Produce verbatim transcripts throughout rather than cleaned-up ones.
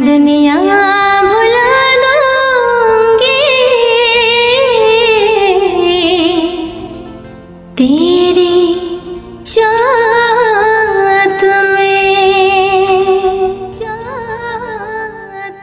दुनिया भुला दूंगी तेरी चाहत में, चाहत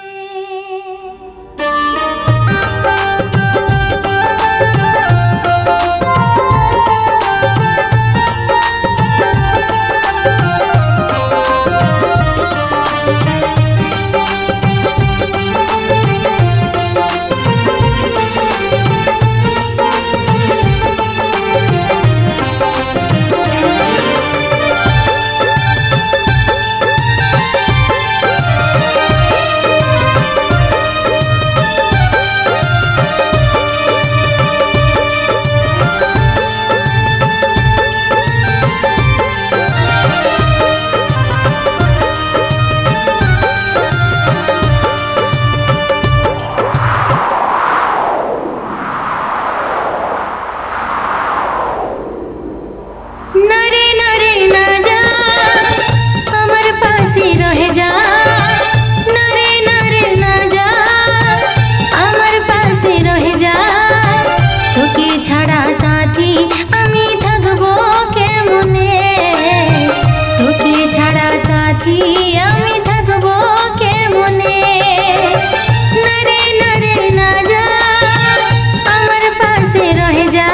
नरे नरे ना जा हमर पासी रह जा, नरे नरे ना जा हमर पासी रह जा, তোকে ছাড়া সাথী আমি থাকবো কেমনে, তোকে ছাড়া সাথী আমি থাকবো কেমনে, নরে নরে না যা আমার পাশে রহ যা,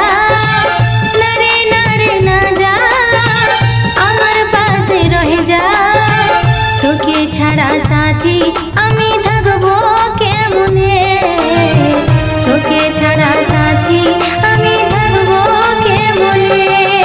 তোকে ছাড়া সাথী আমি থাকবো কেমনে, তোকে ছাড়া সাথী আমি থাকবো কেমনে।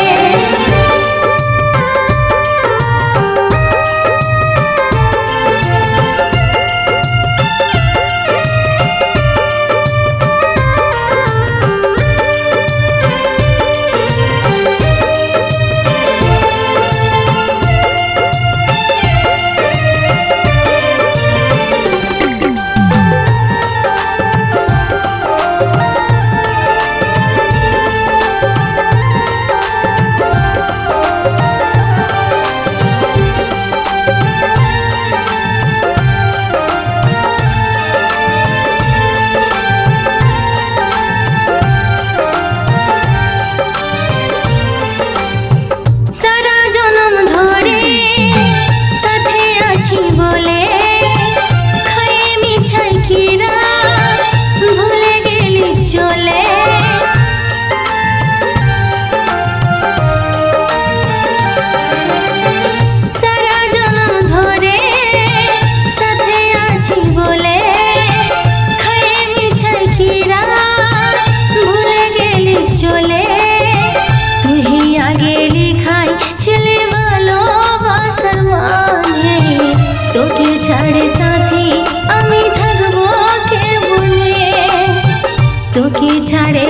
তোকে ছাড়ে সাথী আমি থাকবো কেমনে, তোকে ছাড়ে